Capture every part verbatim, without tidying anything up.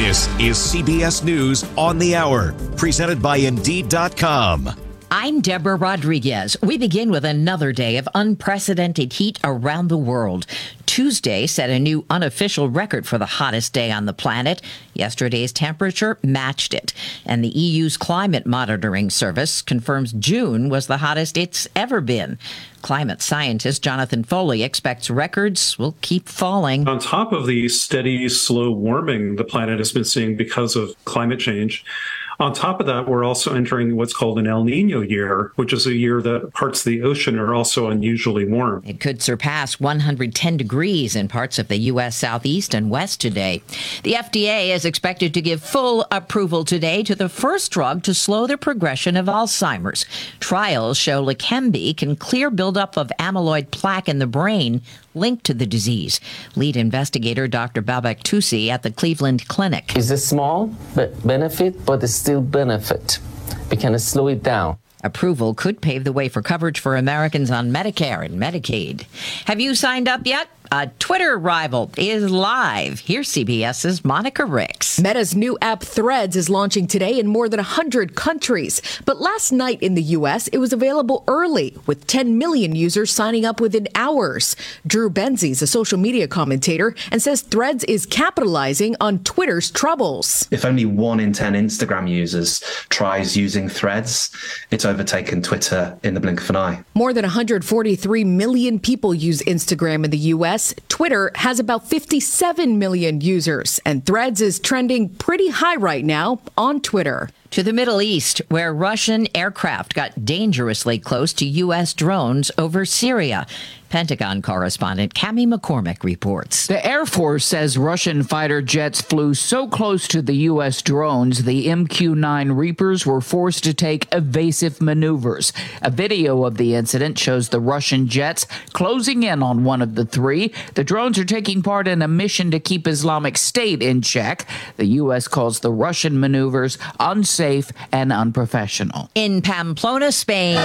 This is C B S News on the Hour, presented by Indeed dot com. I'm Deborah Rodriguez. We begin with another day of unprecedented heat around the world. Tuesday set a new unofficial record for the hottest day on the planet. Yesterday's temperature matched it. And the E U's climate monitoring service confirms June was the hottest it's ever been. Climate scientist Jonathan Foley expects records will keep falling. On top of the steady, slow warming the planet has been seeing because of climate change, on top of that, we're also entering what's called an El Nino year, which is a year that parts of the ocean are also unusually warm. It could surpass one hundred ten degrees in parts of the U S southeast and west today. The F D A is expected to give full approval today to the first drug to slow the progression of Alzheimer's. Trials show Leqembi can clear buildup of amyloid plaque in the brain linked to the disease. Lead investigator Doctor Babak Tusi at the Cleveland Clinic. It's a small benefit, but it's still benefit. We can slow it down. Approval could pave the way for coverage for Americans on Medicare and Medicaid. Have you signed up yet? A Twitter rival is live. Here's CBS's Monica Ricks. Meta's new app Threads is launching today in more than one hundred countries. But last night in the U S, it was available early, with ten million users signing up within hours. Drew Benzies, a social media commentator, and says Threads is capitalizing on Twitter's troubles. If only one in ten Instagram users tries using Threads, it's overtaken Twitter in the blink of an eye. More than one hundred forty-three million people use Instagram in the U S. Twitter has about fifty-seven million users, and Threads is trending pretty high right now on Twitter. To the Middle East, where Russian aircraft got dangerously close to U S drones over Syria. Pentagon correspondent Cami McCormick reports. The Air Force says Russian fighter jets flew so close to the U S drones, the M Q nine Reapers were forced to take evasive maneuvers. A video of the incident shows the Russian jets closing in on one of the three. The drones are taking part in a mission to keep Islamic State in check. The U S calls the Russian maneuvers unsafe and unprofessional. In Pamplona, Spain,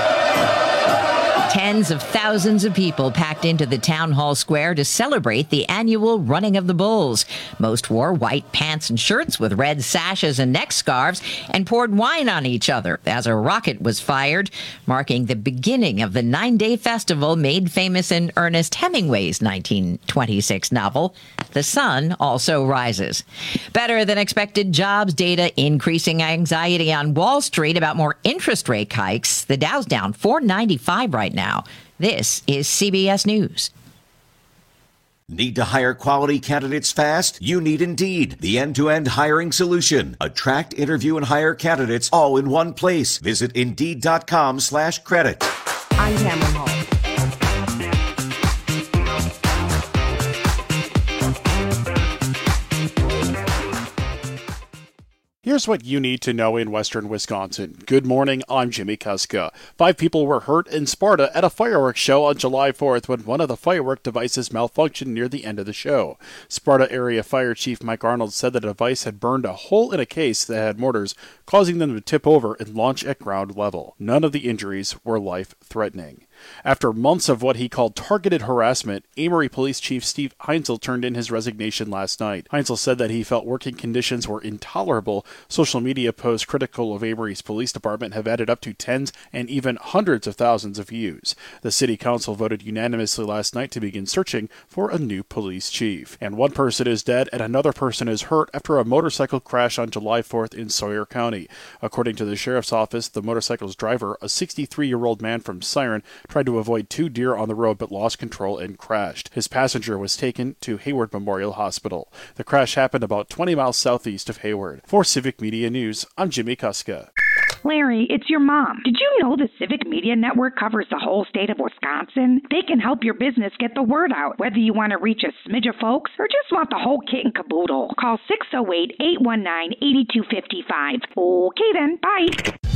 tens of thousands of people packed into the town hall square to celebrate the annual running of the bulls. Most wore white pants and shirts with red sashes and neck scarves and poured wine on each other as a rocket was fired, marking the beginning of the nine-day festival made famous in Ernest Hemingway's nineteen twenty-six novel, The Sun Also Rises. Better than expected jobs data, increasing anxiety on Wall Street about more interest rate hikes. The Dow's down four ninety-five right now. Now, this is C B S News. Need to hire quality candidates fast? You need Indeed, the end-to-end hiring solution. Attract, interview, and hire candidates all in one place. Visit Indeed dot com slash credit. I'm Tamara Hall. Here's what you need to know in western Wisconsin. Good morning, I'm Jimmy Kuska. Five people were hurt in Sparta at a fireworks show on July fourth when one of the firework devices malfunctioned near the end of the show. Sparta Area Fire Chief Mike Arnold said the device had burned a hole in a case that had mortars, causing them to tip over and launch at ground level. None of the injuries were life-threatening. After months of what he called targeted harassment, Amory Police Chief Steve Heinzel turned in his resignation last night. Heinzel said that he felt working conditions were intolerable. Social media posts critical of Amory's police department have added up to tens and even hundreds of thousands of views. The city council voted unanimously last night to begin searching for a new police chief. And one person is dead and another person is hurt after a motorcycle crash on July fourth in Sawyer County. According to the sheriff's office, the motorcycle's driver, a sixty-three-year-old man from Siren, tried to avoid two deer on the road but lost control and crashed. His passenger was taken to Hayward Memorial Hospital. The crash happened about twenty miles southeast of Hayward. For Civic Media News, I'm Jimmy Kuska. Larry, it's your mom. Did you know the Civic Media Network covers the whole state of Wisconsin? They can help your business get the word out, whether you want to reach a smidge of folks or just want the whole kit and caboodle. Call six oh eight, eight one nine, eight two five five. Okay then, bye.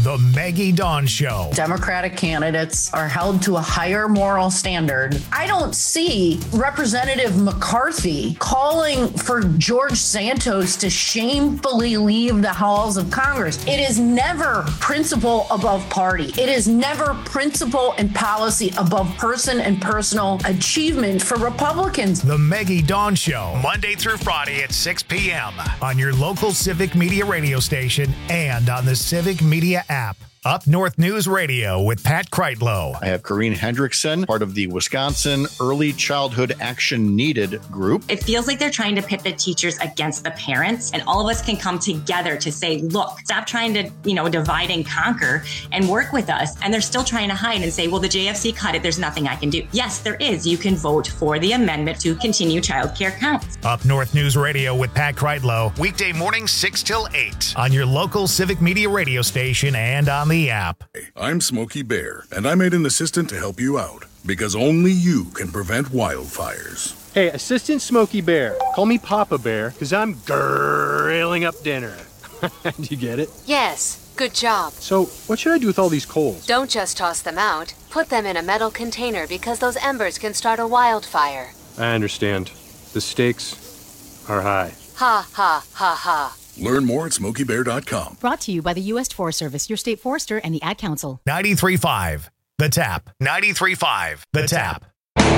The Maggie Dawn Show. Democratic candidates are held to a higher moral standard. I don't see Representative McCarthy calling for George Santos to shamefully leave the halls of Congress. It is never principle above party. It is never principle and policy above person and personal achievement for Republicans. The Maggie Dawn Show, Monday through Friday at six p.m. on your local Civic Media radio station and on the Civic Media app. Up North News Radio with Pat Kreitlow. I have Corrine Hendrickson, part of the Wisconsin Early Childhood Action Needed group. It feels like they're trying to pit the teachers against the parents, and all of us can come together to say, look, stop trying to, you know, divide and conquer and work with us. And they're still trying to hide and say, well, the J F C cut it. There's nothing I can do. Yes, there is. You can vote for the amendment to continue childcare counts. Up North News Radio with Pat Kreitlow, weekday mornings six till eight on your local Civic Media radio station and on the app. I'm Smokey Bear, and I made an assistant to help you out, because only you can prevent wildfires. Hey, Assistant Smokey Bear, call me Papa Bear, because I'm grilling up dinner. Did you get it? Yes, good job. So, what should I do with all these coals? Don't just toss them out. Put them in a metal container, because those embers can start a wildfire. I understand. The stakes are high. Ha, ha, ha, ha. Learn more at smokey bear dot com. Brought to you by the U S Forest Service, your state forester, and the Ad Council. ninety-three point five The Tap. ninety-three point five The Tap.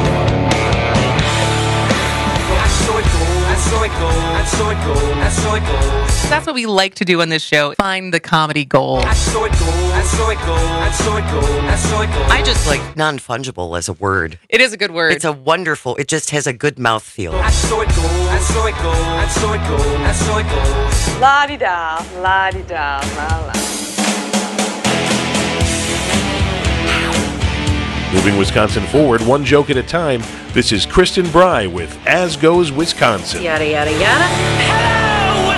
That's what we like to do on this show. Find the comedy gold. I just like non-fungible as a word. It is a good word. It's a wonderful, it just has a good mouthfeel. La-di-da, la-di-da, la-la. Moving Wisconsin forward, one joke at a time, this is Kristen Bry with As Goes Wisconsin. Yada, yada, yada. Hello,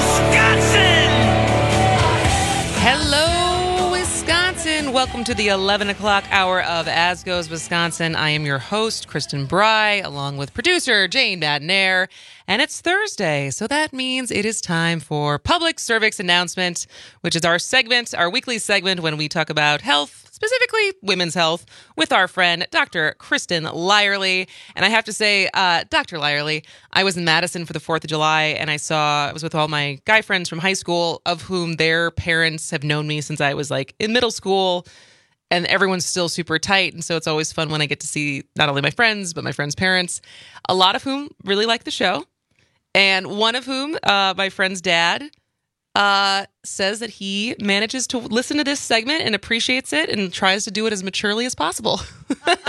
Wisconsin! Hello, Wisconsin! Welcome to the eleven o'clock hour of As Goes Wisconsin. I am your host, Kristen Bry, along with producer Jane Madnair. And it's Thursday, so that means it is time for Public Cervix Announcement, which is our segment, our weekly segment when we talk about health, specifically women's health, with our friend, Doctor Kristen Lyerly. And I have to say, uh, Doctor Lyerly, I was in Madison for the fourth of July, and I saw, I was with all my guy friends from high school, of whom their parents have known me since I was like in middle school, and everyone's still super tight. And so it's always fun when I get to see not only my friends, but my friends' parents, a lot of whom really like the show. And one of whom, uh, my friend's dad, uh, says that he manages to listen to this segment and appreciates it and tries to do it as maturely as possible. That's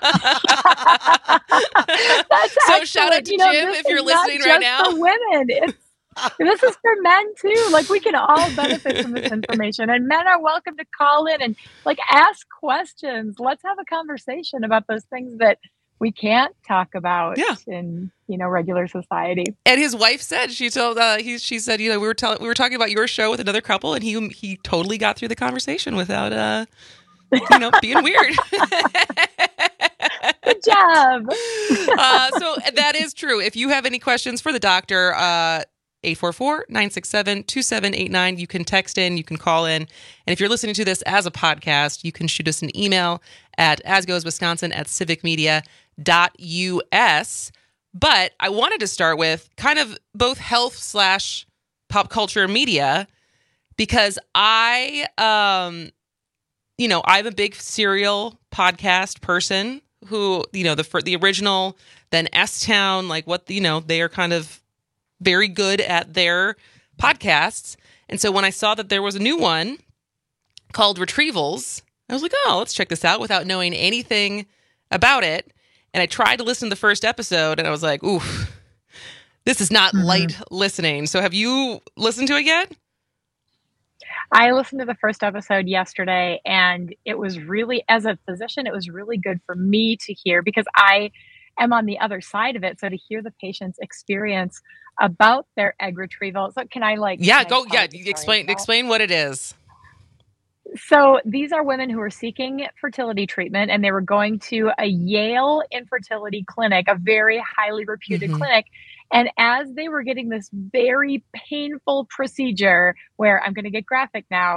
so shout out to you know, Jim if you're listening right now. For women, it's, this is for men too. Like, we can all benefit from this information, and men are welcome to call in and like ask questions. Let's have a conversation about those things that we can't talk about yeah. in, you know, regular society. And his wife said, she told, uh, he, she said, you know, we were telling, we were talking about your show with another couple, and he, he totally got through the conversation without, uh, you know, being weird. Good job. uh, so that is true. If you have any questions for the doctor, uh, eight four four, nine six seven, two seven eight nine. You can text in, you can call in. And if you're listening to this as a podcast, you can shoot us an email at asgoeswisconsin at civicmedia dot U S. But I wanted to start with kind of both health slash pop culture media, because I, um, you know, I'm a big serial podcast person who, you know, the for the original, then S-Town, like what, you know, they are kind of very good at their podcasts. And so when I saw that there was a new one called Retrievals, I was like, oh, let's check this out without knowing anything about it. And I tried to listen to the first episode, and I was like, oof, this is not mm-hmm. light listening. So have you listened to it yet? I listened to the first episode yesterday, and it was really, as a physician, it was really good for me to hear, because I am on the other side of it. So to hear the patient's experience about their egg retrieval. So can I like... Yeah, go, yeah, explain, explain what it is. So these are women who are seeking fertility treatment, and they were going to a Yale infertility clinic, a very highly reputed mm-hmm. clinic. And as they were getting this very painful procedure, where I'm going to get graphic now,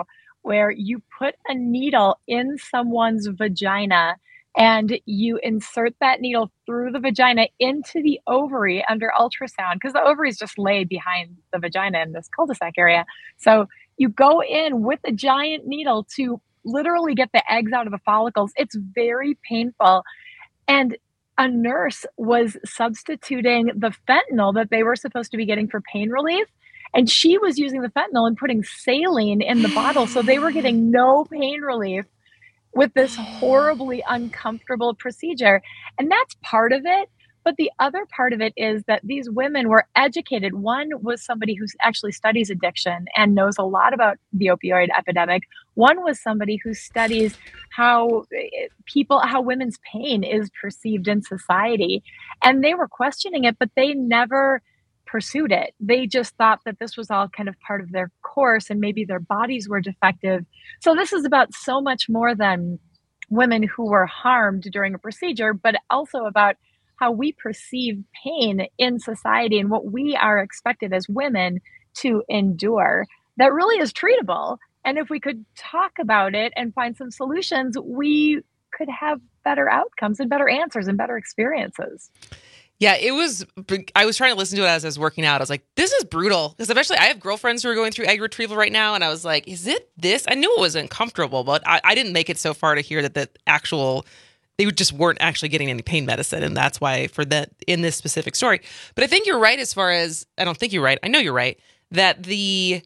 where you put a needle in someone's vagina and you insert that needle through the vagina into the ovary under ultrasound, because the ovaries just lay behind the vagina in this cul-de-sac area. So you go in with a giant needle to literally get the eggs out of the follicles. It's very painful. And a nurse was substituting the fentanyl that they were supposed to be getting for pain relief. And she was using the fentanyl and putting saline in the bottle. So they were getting no pain relief with this horribly uncomfortable procedure. And that's part of it. But the other part of it is that these women were educated. One was somebody who actually studies addiction and knows a lot about the opioid epidemic. One was somebody who studies how people, how women's pain is perceived in society. And they were questioning it, but they never pursued it. They just thought that this was all kind of part of their course and maybe their bodies were defective. So this is about so much more than women who were harmed during a procedure, but also about how we perceive pain in society and what we are expected as women to endure that really is treatable. And if we could talk about it and find some solutions, we could have better outcomes and better answers and better experiences. Yeah, it was, I was trying to listen to it as I was working out. I was like, this is brutal. Because eventually I have girlfriends who are going through egg retrieval right now. And I was like, is it this? I knew it was uncomfortable, but I, I didn't make it so far to hear that the actual, they just weren't actually getting any pain medicine. And that's why for that, in this specific story. But I think you're right as far as, I don't think you're right. I know you're right. That the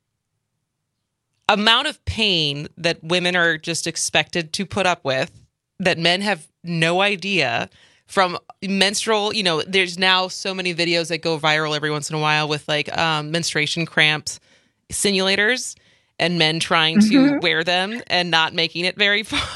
amount of pain that women are just expected to put up with, that men have no idea. From menstrual, you know, there's now so many videos that go viral every once in a while with like um, menstruation cramps simulators and men trying to mm-hmm. wear them and not making it very far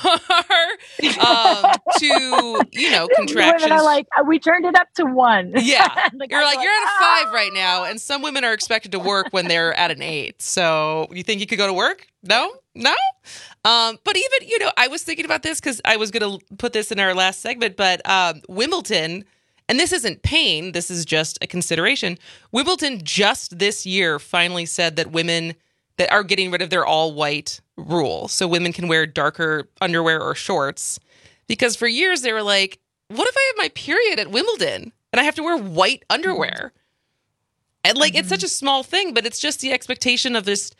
um, to, you know, contractions. Women are like, we turned it up to one. Yeah. You're like, you're at a five right now. And some women are expected to work when they're at an eight. So you think you could go to work? No, no. Um, but even, you know, I was thinking about this because I was going to put this in our last segment, but um, Wimbledon, and this isn't pain, this is just a consideration. Wimbledon just this year finally said that women that are getting rid of their all white rule. So women can wear darker underwear or shorts, because for years they were like, what if I have my period at Wimbledon and I have to wear white underwear? And like, mm-hmm. it's such a small thing, but it's just the expectation of this.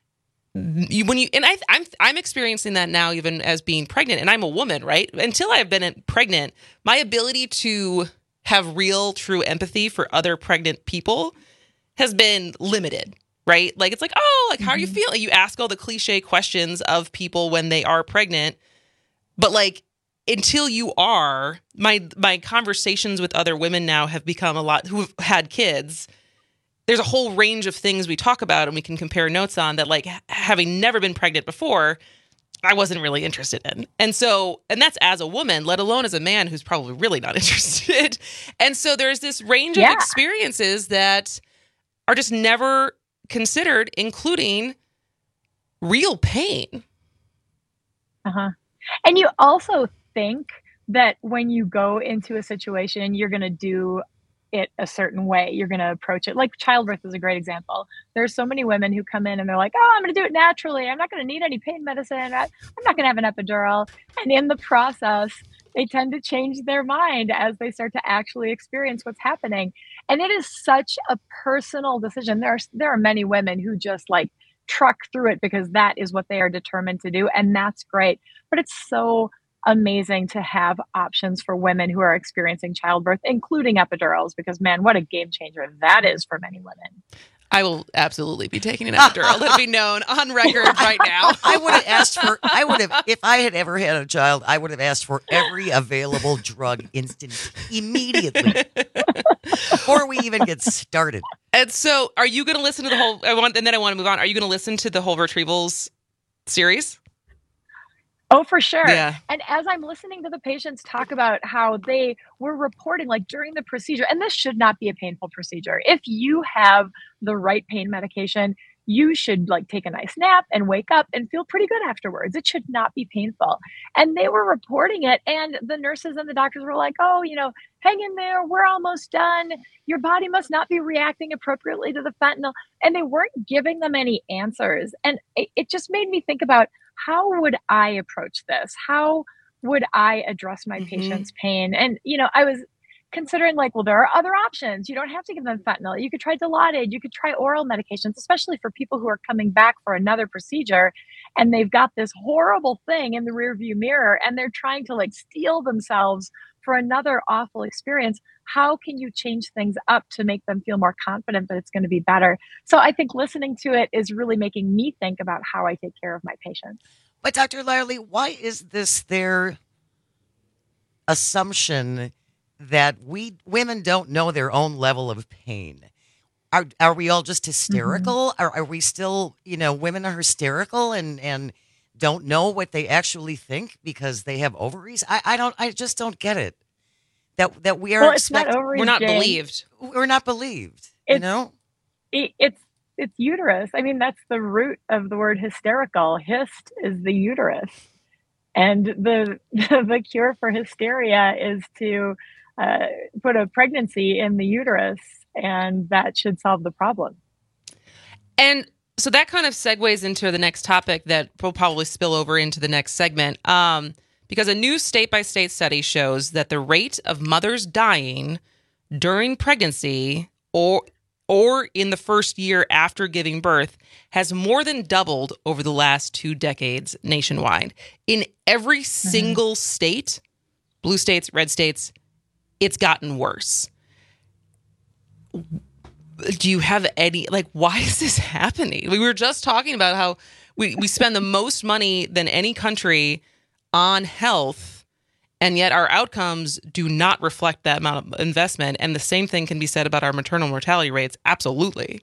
You, when you and I, I'm I'm experiencing that now, even as being pregnant, and I'm a woman, right? Until I've been pregnant, my ability to have real, true empathy for other pregnant people has been limited, right? Like it's like, oh, like how are you feeling? You ask all the cliche questions of people when they are pregnant, but like until you are, my my conversations with other women now have become a lot who've had kids. There's a whole range of things we talk about and we can compare notes on that, like having never been pregnant before, I wasn't really interested in. And so, and that's as a woman, let alone as a man who's probably really not interested. And so there's this range yeah. of experiences that are just never considered, including real pain. Uh-huh. And you also think that when you go into a situation, you're going to do it a certain way. You're going to approach it. Like childbirth is a great example. There's so many women who come in and they're like, oh, I'm going to do it naturally. I'm not going to need any pain medicine. I, I'm not going to have an epidural. And in the process, they tend to change their mind as they start to actually experience what's happening. And it is such a personal decision. There are, there are many women who just like truck through it because that is what they are determined to do. And that's great. But it's so amazing to have options for women who are experiencing childbirth, including epidurals, because man, what a game changer that is for many women. I will absolutely be taking an epidural. Let it be known on record right now. I would have asked for, I would have, if I had ever had a child, I would have asked for every available drug instant, immediately, before we even get started. And so are you going to listen to the whole, I want, and then I want to move on. Are you going to listen to the whole Retrievals series? Oh, for sure. Yeah. And as I'm listening to the patients talk about how they were reporting like during the procedure, and this should not be a painful procedure. If you have the right pain medication, you should like take a nice nap and wake up and feel pretty good afterwards. It should not be painful. And they were reporting it. And the nurses and the doctors were like, oh, you know, hang in there. We're almost done. Your body must not be reacting appropriately to the fentanyl. And they weren't giving them any answers. And it, it just made me think about, how would I approach this? How would I address my mm-hmm. patient's pain? And, you know, I was considering like, well, there are other options. You don't have to give them fentanyl. You could try Dilaudid. You could try oral medications, especially for people who are coming back for another procedure and they've got this horrible thing in the rearview mirror and they're trying to like steel themselves for another awful experience. How can you change things up to make them feel more confident that it's going to be better? So I think listening to it is really making me think about how I take care of my patients. But Doctor Lyerly, why is this their assumption that we women don't know their own level of pain? Are are we all just hysterical? Mm-hmm. Are are we still, you know, women are hysterical and, and don't know what they actually think because they have ovaries? I, I don't I just don't get it. That that we are well, it's expect- not ovaries, we're not Jane. believed. We're not believed. It's, you know? It, it's it's uterus. I mean, that's the root of the word hysterical. Hyst is the uterus. And the the cure for hysteria is to uh, put a pregnancy in the uterus, and that should solve the problem. And so that kind of segues into the next topic that will probably spill over into the next segment, um, because a new state-by-state study shows that the rate of mothers dying during pregnancy or or in the first year after giving birth has more than doubled over the last two decades nationwide. In every single mm-hmm. state, blue states, red states, it's gotten worse. Do you have any, like, why is this happening? We were just talking about how we, we spend the most money than any country on health, and yet our outcomes do not reflect that amount of investment. And the same thing can be said about our maternal mortality rates. Absolutely.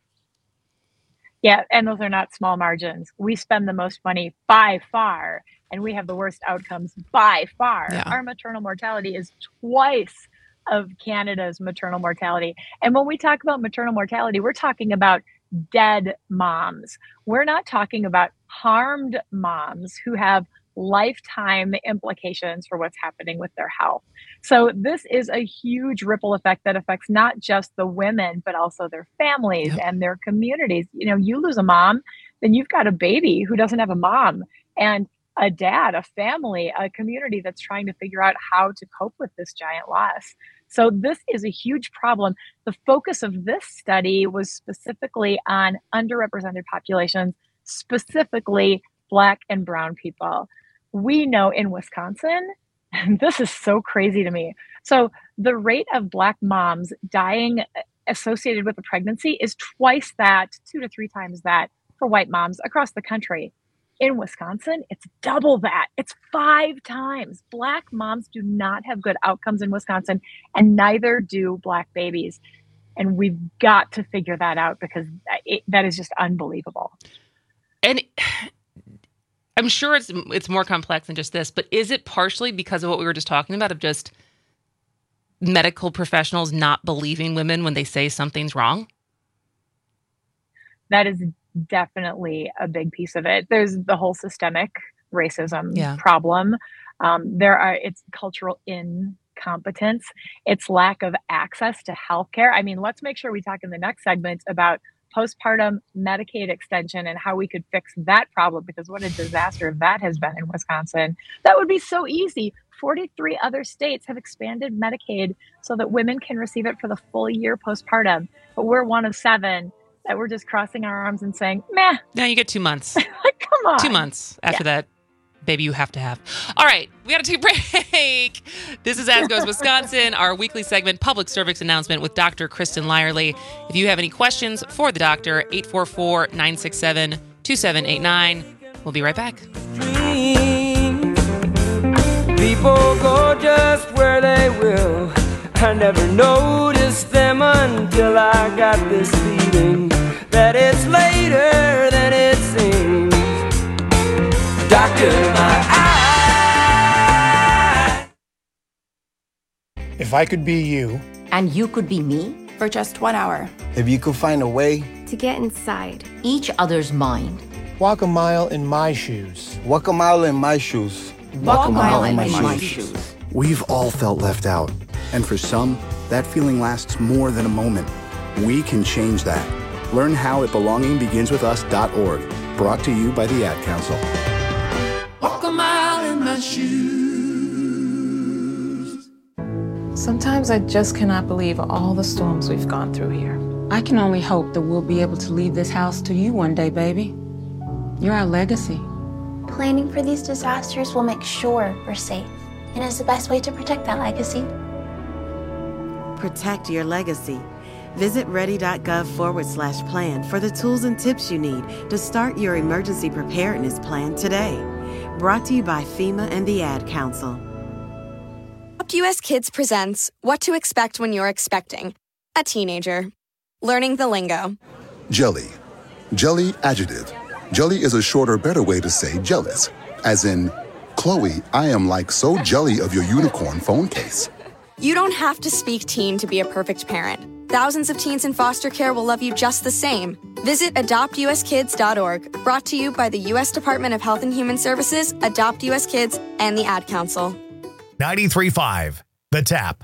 Yeah, and those are not small margins. We spend the most money by far, and we have the worst outcomes by far. Yeah. Our maternal mortality is twice of Canada's maternal mortality. And when we talk about maternal mortality, we're talking about dead moms. We're not talking about harmed moms who have lifetime implications for what's happening with their health. So this is a huge ripple effect that affects not just the women, but also their families yep. and their communities. You know, you lose a mom, then you've got a baby who doesn't have a mom, and a dad, a family, a community that's trying to figure out how to cope with this giant loss. So this is a huge problem. The focus of this study was specifically on underrepresented populations, specifically Black and brown people. We know in Wisconsin, and this is so crazy to me. So the rate of Black moms dying associated with a pregnancy is twice that, two to three times that for white moms across the country. In Wisconsin, it's double that. It's five times. Black moms do not have good outcomes in Wisconsin, and neither do Black babies. And we've got to figure that out because it, that is just unbelievable. And I'm sure it's it's more complex than just this, but is it partially because of what we were just talking about, of just medical professionals not believing women when they say something's wrong? That is definitely a big piece of it. There's the whole systemic racism yeah. problem. Um, there are, it's cultural incompetence. It's lack of access to healthcare. I mean, let's make sure we talk in the next segment about postpartum Medicaid extension and how we could fix that problem, because what a disaster that has been in Wisconsin. That would be so easy. forty-three other states have expanded Medicaid so that women can receive it for the full year postpartum. But we're one of seven that we're just crossing our arms and saying, meh. Now you get two months. Come on. Two months after yeah. that. Baby, you have to have. All right, we got to take a break. This is As Goes Wisconsin, our weekly segment, public service announcement with Doctor Kristen Lyerly. If you have any questions for the doctor, eight four four, nine six seven, two seven eight nine. We'll be right back. People go just where they will. I never noticed them until I got this feeling that it's later than it seems. Doctor, my eye. If I could be you, and you could be me for just one hour, if you could find a way to get inside each other's mind. Walk a mile in my shoes. Walk a mile in my shoes. Walk a mile in my, my shoes. shoes. We've all felt left out. And for some, that feeling lasts more than a moment. We can change that. Learn how at belonging begins with us dot org. Brought to you by the Ad Council. Walk a mile in my shoes. Sometimes I just cannot believe all the storms we've gone through here. I can only hope that we'll be able to leave this house to you one day, baby. You're our legacy. Planning for these disasters will make sure we're safe, and is the best way to protect that legacy. Protect your legacy. Visit ready.gov forward slash plan for the tools and tips you need to start your emergency preparedness plan today. Brought to you by FEMA and the Ad Council. Adopt U S Kids presents What to Expect When You're Expecting a Teenager. Learning the lingo. Jelly. Jelly adjective. Jelly is a shorter, better way to say jealous. As in, Chloe, I am like so jelly of your unicorn phone case. You don't have to speak teen to be a perfect parent. Thousands of teens in foster care will love you just the same. Visit adopt u s kids dot org. Brought to you by the U S Department of Health and Human Services, Adopt U S Kids, and the Ad Council. ninety-three point five, The Tap.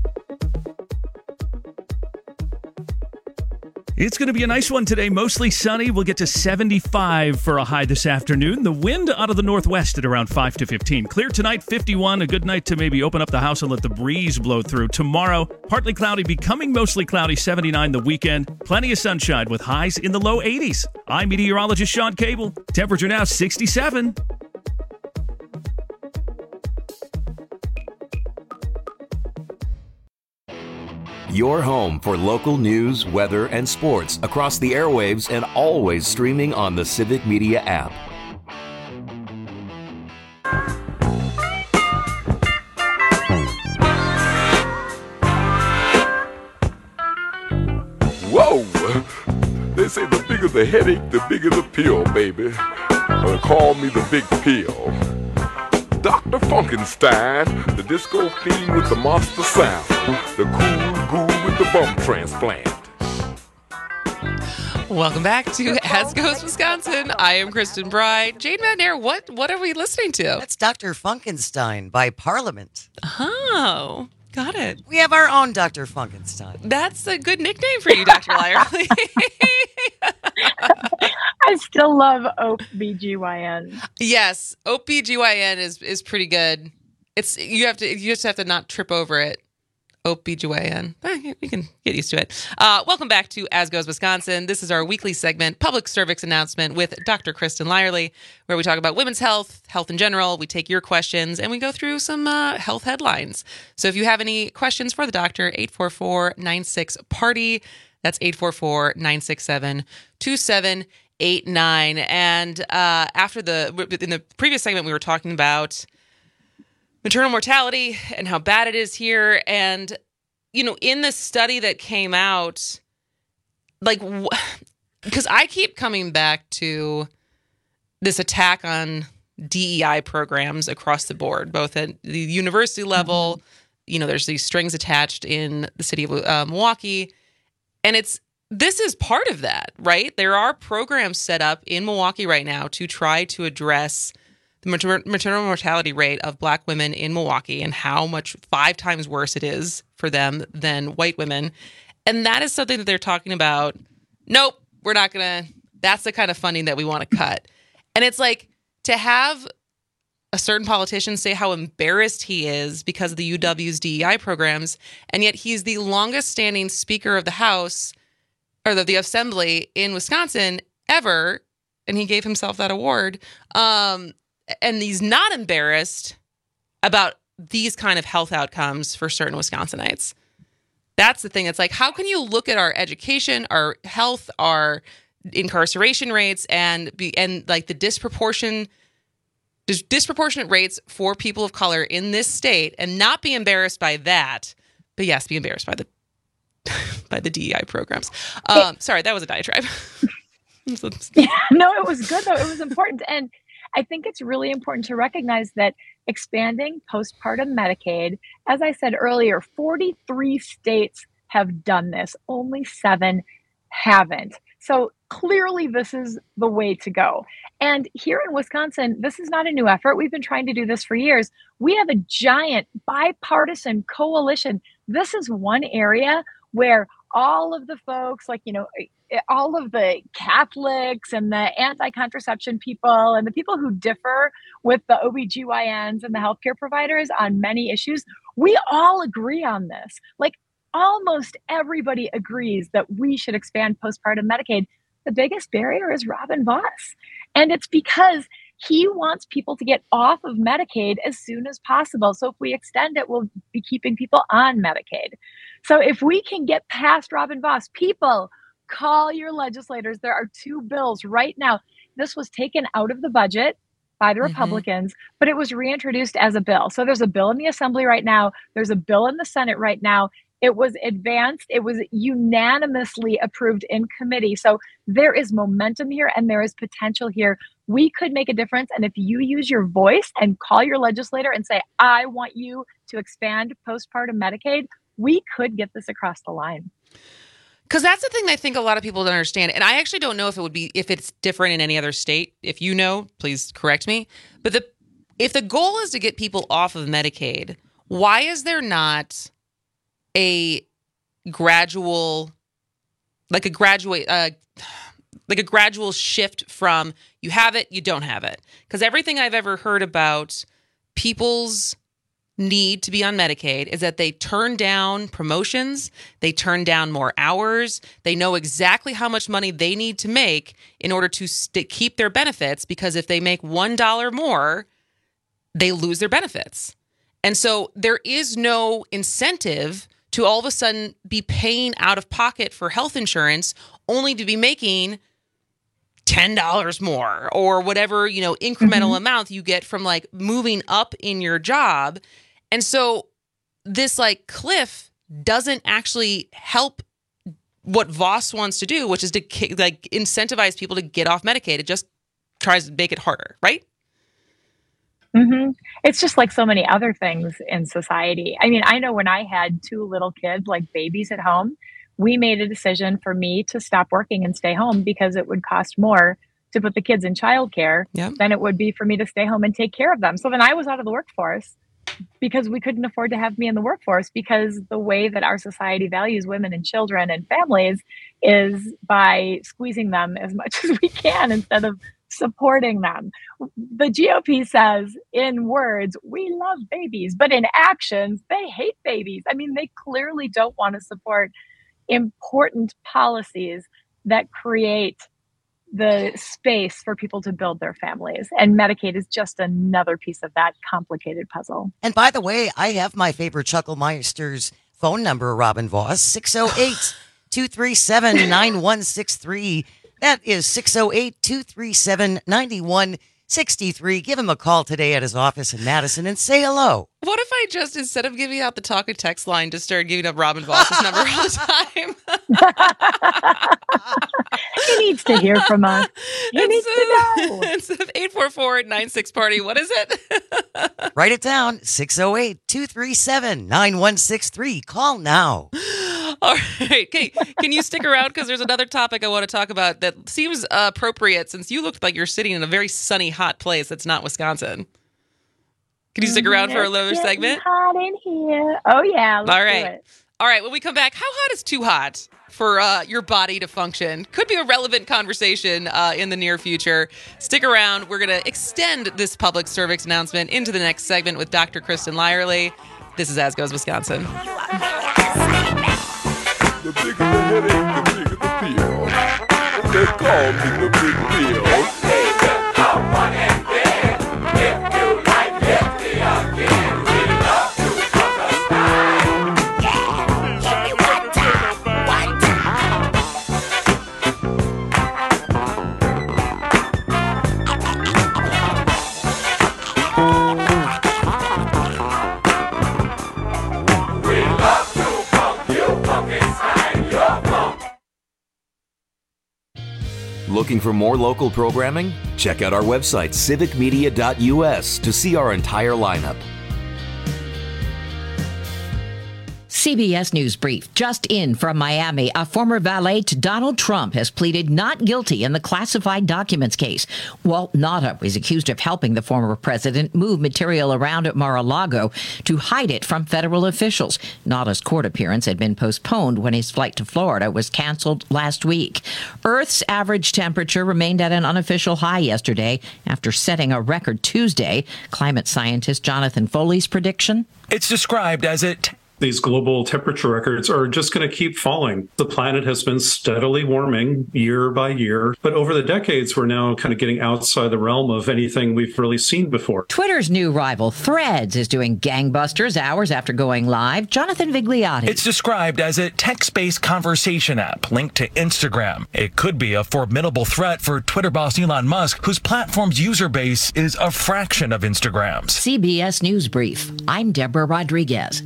It's going to be a nice one today. Mostly sunny. We'll get to seventy-five for a high this afternoon. The wind out of the northwest at around five to fifteen. Clear tonight, fifty-one. A good night to maybe open up the house and let the breeze blow through. Tomorrow, partly cloudy, becoming mostly cloudy, seventy-nine the weekend. Plenty of sunshine with highs in the low eighties. I'm meteorologist Sean Cable. Temperature now sixty-seven. Your home for local news, weather, and sports across the airwaves and always streaming on the Civic Media app. Whoa! They say the bigger the headache, the bigger the pill, baby. Uh, call me the big pill. Doctor Funkenstein, the disco fiend with the monster sound, the cool ghoul with the bum transplant. Welcome back to As Goes Wisconsin. I am Kristen Bry. Jane McNair, what what are we listening to? That's Doctor Funkenstein by Parliament. Oh, got it. We have our own Doctor Funkenstein. That's a good nickname for you, Doctor Lyerly. I still love O B G Y N. Yes, O B G Y N is is pretty good. It's you have to you just have to not trip over it. O B G Y N. Eh, you can get used to it. Uh, welcome back to As Goes Wisconsin. This is our weekly segment, Public Service Announcement with Doctor Kristen Lyerly, where we talk about women's health, health in general. We take your questions and we go through some uh, health headlines. So if you have any questions for the doctor, eight four four, nine six, party. That's eight four four, nine six seven, two seven eight nine. And uh, after the in the previous segment, we were talking about maternal mortality and how bad it is here. And, you know, in the study that came out, like, because I keep coming back to this attack on D E I programs across the board, both at the university level, mm-hmm. you know, there's these strings attached in the city of uh, Milwaukee. And it's this is part of that, right? There are programs set up in Milwaukee right now to try to address the mater- maternal mortality rate of Black women in Milwaukee and how much five times worse it is for them than white women. And that is something that they're talking about. Nope, we're not going to. That's the kind of funding that we want to cut. And it's like to have a certain politician say how embarrassed he is because of the U W's D E I programs, and yet he's the longest standing Speaker of the House or the, the Assembly in Wisconsin ever, and he gave himself that award. Um, and he's not embarrassed about these kind of health outcomes for certain Wisconsinites. That's the thing. It's like, how can you look at our education, our health, our incarceration rates, and be and like the disproportion There's disproportionate rates for people of color in this state and not be embarrassed by that, but yes, be embarrassed by the by the D E I programs. Um, sorry, that was a diatribe. Yeah, no, it was good though. It was important. And I think it's really important to recognize that expanding postpartum Medicaid, as I said earlier, forty-three states have done this. Only seven haven't. So clearly this is the way to go. And here in Wisconsin, this is not a new effort. We've been trying to do this for years. We have a giant bipartisan coalition. This is one area where all of the folks, like, you know, all of the Catholics and the anti-contraception people and the people who differ with the O B G Y Ns and the healthcare providers on many issues, we all agree on this. Like, almost everybody agrees that we should expand postpartum Medicaid. The biggest barrier is Robin Vos. And it's because he wants people to get off of Medicaid as soon as possible. So if we extend it, we'll be keeping people on Medicaid. So if we can get past Robin Vos, people, call your legislators. There are two bills right now. This was taken out of the budget by the Republicans, mm-hmm. but it was reintroduced as a bill. So there's a bill in the Assembly right now. There's a bill in the Senate right now. It was advanced. It was unanimously approved in committee. So there is momentum here and there is potential here. We could make a difference. And if you use your voice and call your legislator and say, I want you to expand postpartum Medicaid, we could get this across the line. Because that's the thing that I think a lot of people don't understand. And I actually don't know if it would be, if it's different in any other state. If you know, please correct me. But the if the goal is to get people off of Medicaid, why is there not a gradual, like a graduate, uh, like a gradual shift from you have it, you don't have it? Because everything I've ever heard about people's need to be on Medicaid is that they turn down promotions, they turn down more hours, they know exactly how much money they need to make in order to st- keep their benefits, because if they make one dollar more, they lose their benefits. And so there is no incentive to all of a sudden be paying out of pocket for health insurance only to be making ten dollars more or whatever, you know, incremental mm-hmm. amount you get from like moving up in your job. And so this like cliff doesn't actually help what Vos wants to do, which is to like incentivize people to get off Medicaid. It just tries to make it harder, right? Mm-hmm. It's just like so many other things in society. I mean, I know when I had two little kids, like babies at home, we made a decision for me to stop working and stay home because it would cost more to put the kids in childcare yep. than it would be for me to stay home and take care of them. So then I was out of the workforce because we couldn't afford to have me in the workforce, because the way that our society values women and children and families is by squeezing them as much as we can instead of supporting them. The G O P says in words, we love babies, but in actions, they hate babies. I mean, they clearly don't want to support important policies that create the space for people to build their families. And Medicaid is just another piece of that complicated puzzle. And by the way, I have my favorite Chucklemeisters phone number, Robin Vos, six oh eight, two three seven, nine one six three. That is six oh eight, two three seven, nine one six three. Give him a call today at his office in Madison and say hello. What if I just, instead of giving out the talk and text line, just started giving up Robin Vos' number all the time? He needs to hear from us. He it's, needs to know. It's eight four four nine six party. What is it? Write it down. six oh eight, two three seven, nine one six three. Call now. All right. Okay. Can you stick around? Because there's another topic I want to talk about that seems uh, appropriate, since you look like you're sitting in a very sunny, hot place that's not Wisconsin. Can you stick around for a little segment? Hot in here. Oh, yeah. Let's All right. do it. All right. When we come back, how hot is too hot for uh, your body to function? Could be a relevant conversation uh, in the near future. Stick around. We're going to extend this public service announcement into the next segment with Doctor Kristen Lyerly. This is As Goes Wisconsin. The bigger the headache, the bigger the pill. They call me the big pill. Come on and big. If you like it, me again. We love to fuck us time. Yeah, hit me one time, one time. We love to funk you, funk inside your funk. Looking for more local programming? Check out our website, civic media dot u s, to see our entire lineup. C B S News Brief. Just in from Miami, a former valet to Donald Trump has pleaded not guilty in the classified documents case. Walt Nauta was accused of helping the former president move material around at Mar-a-Lago to hide it from federal officials. Nauta's court appearance had been postponed when his flight to Florida was canceled last week. Earth's average temperature remained at an unofficial high yesterday after setting a record Tuesday. Climate scientist Jonathan Foley's prediction? It's described as a t- These global temperature records are just going to keep falling. The planet has been steadily warming year by year, but over the decades, we're now kind of getting outside the realm of anything we've really seen before. Twitter's new rival, Threads, is doing gangbusters hours after going live. Jonathan Vigliotti. It's described as a text-based conversation app linked to Instagram. It could be a formidable threat for Twitter boss Elon Musk, whose platform's user base is a fraction of Instagram's. C B S News Brief. I'm Deborah Rodriguez.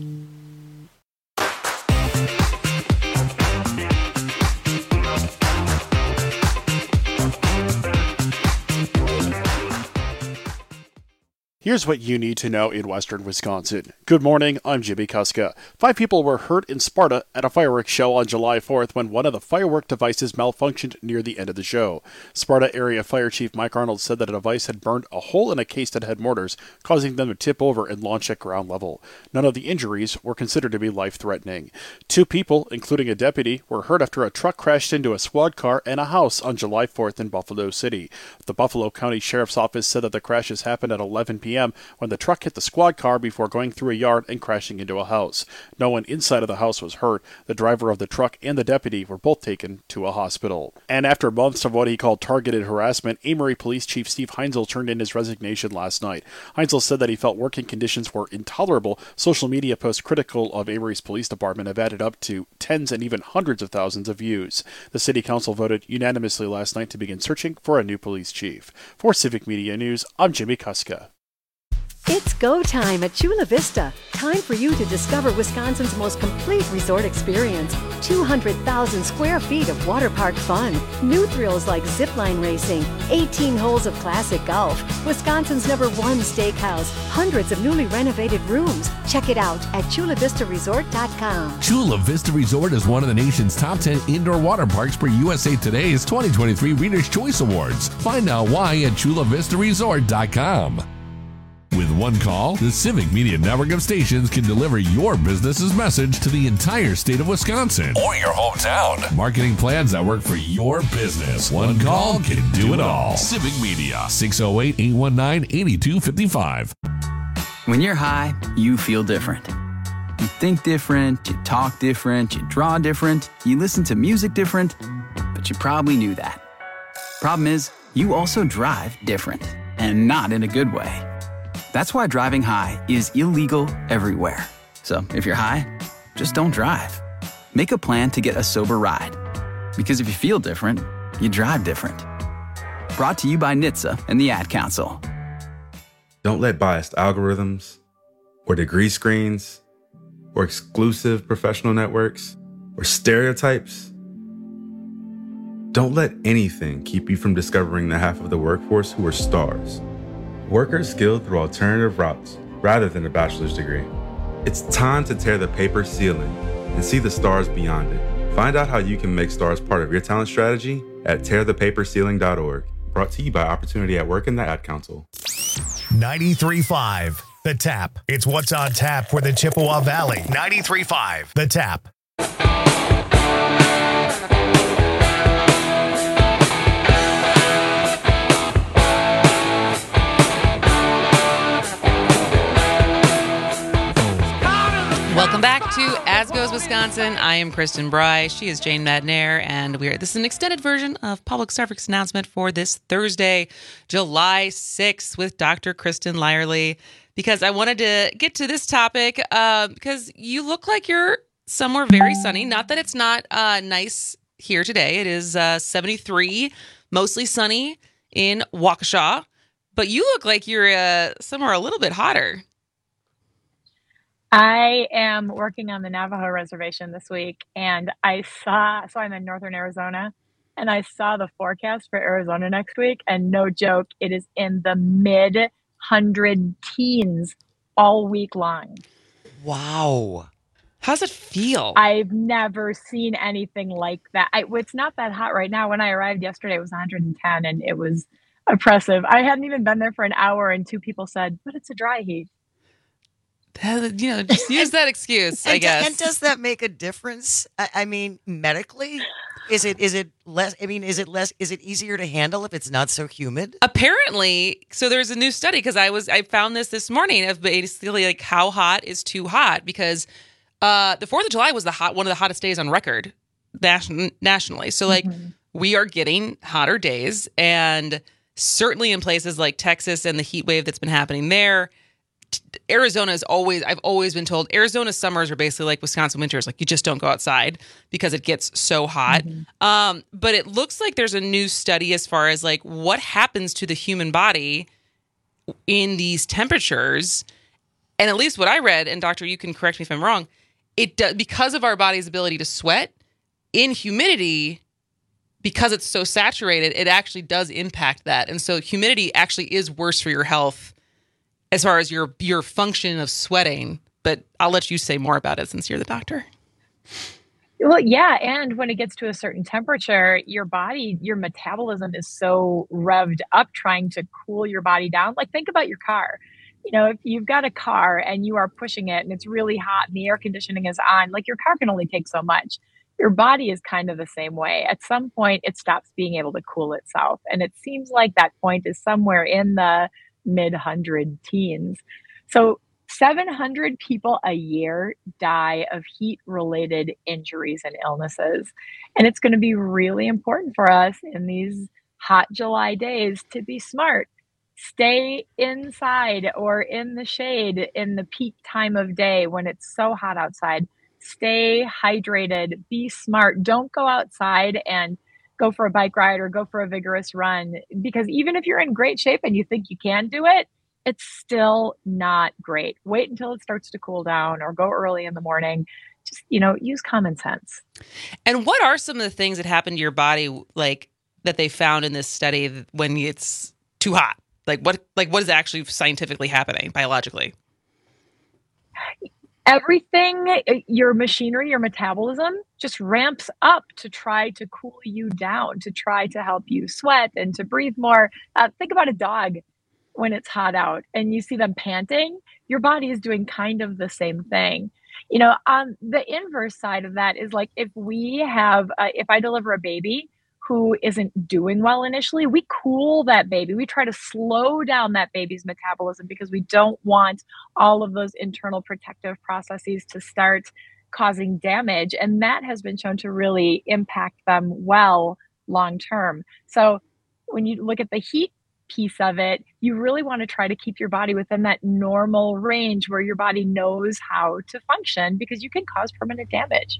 Here's what you need to know in western Wisconsin. Good morning, I'm Jimmy Kuska. Five people were hurt in Sparta at a fireworks show on July fourth when one of the firework devices malfunctioned near the end of the show. Sparta Area Fire Chief Mike Arnold said that a device had burned a hole in a case that had mortars, causing them to tip over and launch at ground level. None of the injuries were considered to be life-threatening. Two people, including a deputy, were hurt after a truck crashed into a squad car and a house on July fourth in Buffalo City. The Buffalo County Sheriff's Office said that the crashes happened at eleven p.m. when the truck hit the squad car before going through a yard and crashing into a house. No one inside of the house was hurt. The driver of the truck and the deputy were both taken to a hospital. And after months of what he called targeted harassment, Amory Police Chief Steve Heinzel turned in his resignation last night. Heinzel said that he felt working conditions were intolerable. Social media posts critical of Amory's police department have added up to tens and even hundreds of thousands of views. The city council voted unanimously last night to begin searching for a new police chief. For Civic Media News, I'm Jimmy Kuska. It's go time at Chula Vista. Time for you to discover Wisconsin's most complete resort experience. two hundred thousand square feet of water park fun. New thrills like zipline racing. eighteen holes of classic golf. Wisconsin's number one steakhouse. Hundreds of newly renovated rooms. Check it out at chula vista resort dot com. Chula Vista Resort is one of the nation's top ten indoor water parks for U S A Today's twenty twenty-three Reader's Choice Awards. Find out why at chula vista resort dot com. With one call, the Civic Media Network of stations can deliver your business's message to the entire state of Wisconsin or your hometown. Marketing plans that work for your business. One call can do it all. Civic Media, six oh eight, eight one nine, eight two five five. When you're high, you feel different. You think different, you talk different, you draw different, you listen to music different, but you probably knew that. Problem is, you also drive different, and not in a good way. That's why driving high is illegal everywhere. So if you're high, just don't drive. Make a plan to get a sober ride. Because if you feel different, you drive different. Brought to you by N H T S A and the Ad Council. Don't let biased algorithms or degree screens or exclusive professional networks or stereotypes. Don't let anything keep you from discovering the half of the workforce who are stars. Workers skilled through alternative routes rather than a bachelor's degree. It's time to tear the paper ceiling and see the stars beyond it. Find out how you can make stars part of your talent strategy at tear the paper ceiling dot org. Brought to you by Opportunity at Work and the Ad Council. ninety-three point five The Tap. It's what's on tap for the Chippewa Valley. ninety-three point five The Tap. Welcome back to As Goes Wisconsin. I am Kristen Bry. She is Jane Madnair, and we're this is an extended version of Public Service announcement for this Thursday, July sixth, with Doctor Kristen Lyerly. Because I wanted to get to this topic uh, because you look like you're somewhere very sunny. Not that it's not uh, nice here today. It is uh, seventy-three, mostly sunny in Waukesha, but you look like you're uh, somewhere a little bit hotter. I am working on the Navajo reservation this week, and I saw, so I'm in northern Arizona, and I saw the forecast for Arizona next week, and no joke, it is in the mid hundred teens all week long. Wow. How's it feel? I've never seen anything like that. I, it's not that hot right now. When I arrived yesterday, it was one hundred ten and it was oppressive. I hadn't even been there for an hour and two people said, but it's a dry heat. You know, just use that excuse, I and, guess. And does that make a difference? I, I mean, medically, is it is it less? I mean, is it less? Is it easier to handle if it's not so humid? Apparently, so there's a new study because I was I found this this morning of basically like how hot is too hot because uh, the Fourth of July was the hot one of the hottest days on record nation, nationally. So like mm-hmm. we are getting hotter days, and certainly in places like Texas and the heat wave that's been happening there. Arizona is always, I've always been told, Arizona summers are basically like Wisconsin winters. Like you just don't go outside because it gets so hot. Mm-hmm. Um, but it looks like there's a new study as far as like what happens to the human body in these temperatures. And at least what I read, and doctor, you can correct me if I'm wrong, it does, because of our body's ability to sweat in humidity, because it's so saturated, it actually does impact that. And so humidity actually is worse for your health as far as your your function of sweating, but I'll let you say more about it since you're the doctor. Well, yeah, and when it gets to a certain temperature, your body, your metabolism is so revved up trying to cool your body down. Like think about your car. You know, if you've got a car and you are pushing it and it's really hot and the air conditioning is on, like your car can only take so much. Your body is kind of the same way. At some point, it stops being able to cool itself. And it seems like that point is somewhere in the mid-hundred teens. So seven hundred people a year die of heat-related injuries and illnesses. And it's going to be really important for us in these hot July days to be smart. Stay inside or in the shade in the peak time of day when it's so hot outside. Stay hydrated, be smart. Don't go outside and go for a bike ride or go for a vigorous run, because even if you're in great shape and you think you can do it, it's still not great. Wait until it starts to cool down or go early in the morning. Just, you know, use common sense. And what are some of the things that happen to your body, like that they found in this study when it's too hot? Like what, like what is actually scientifically happening biologically? Everything, your machinery, your metabolism just ramps up to try to cool you down, to try to help you sweat and to breathe more. Uh, think about a dog when it's hot out and you see them panting. Your body is doing kind of the same thing. You know, on the inverse side of that is like if we have, uh, if I deliver a baby who isn't doing well initially, we cool that baby. We try to slow down that baby's metabolism because we don't want all of those internal protective processes to start causing damage. And that has been shown to really impact them well long term. So when you look at the heat piece of it, you really want to try to keep your body within that normal range where your body knows how to function, because you can cause permanent damage.